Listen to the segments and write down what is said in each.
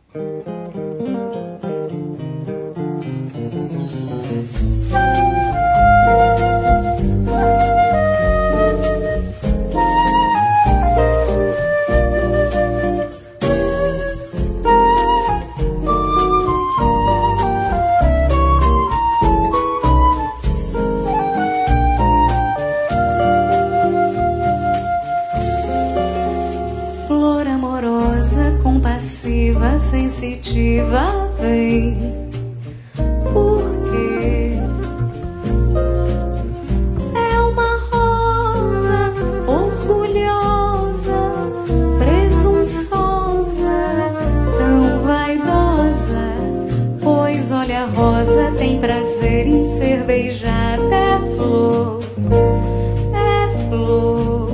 Sensitiva, vem, porque é uma rosa orgulhosa, presunçosa, tão vaidosa, pois olha, a rosa tem prazer em ser beijada, é flor, é flor.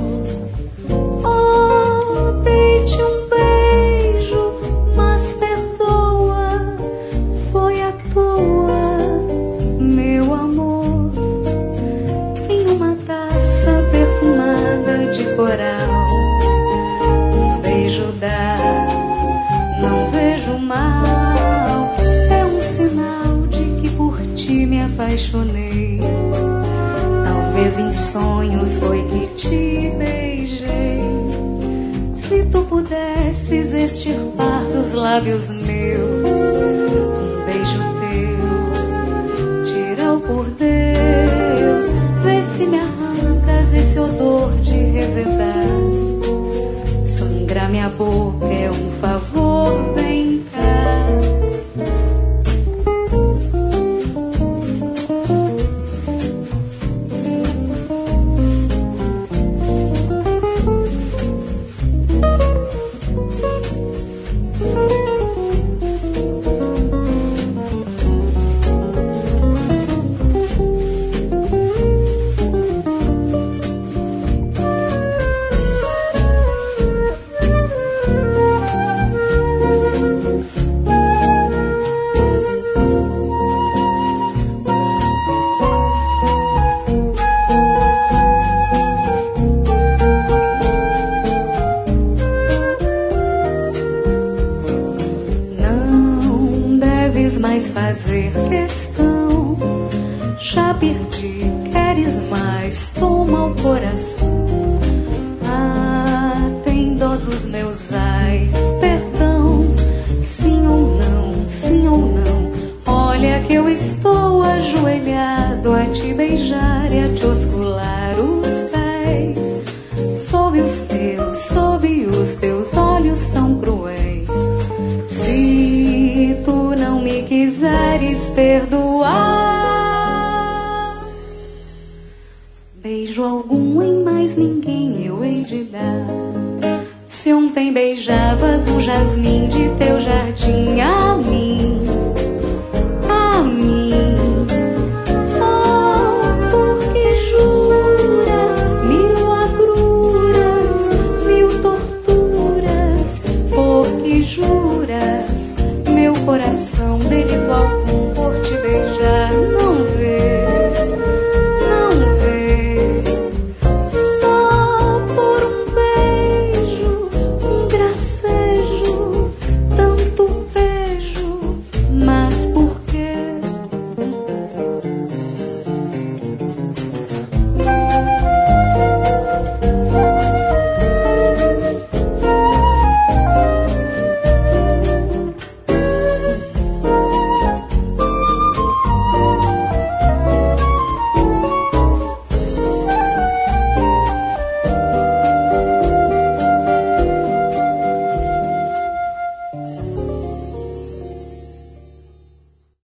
Oh, deite um beijo, mas perdoa, foi à toa, meu amor. Em uma taça perfumada de coral, um beijo dá, não vejo mal. É um sinal de que por ti me apaixonei. Talvez em sonhos foi que te beijei. Se tu pudesses extirpar dos lábios meus um beijo teu, tira-o por Deus, vê se me arrancas esse odor de resedado. Sangrar minha boca é um favor, vem cá. Mais fazer questão, já perdi, queres mais, toma o coração. Ah, tem dó dos meus ais, perdão, sim ou não, sim ou não. Olha que eu estou ajoelhado a te beijar e a te oscular os pés, sob os teus olhos tão cruéis. Se tu não me quiseres perdoar, beijo algum em mais ninguém eu hei de dar. Se ontem beijavas o jasmim de teu jardim,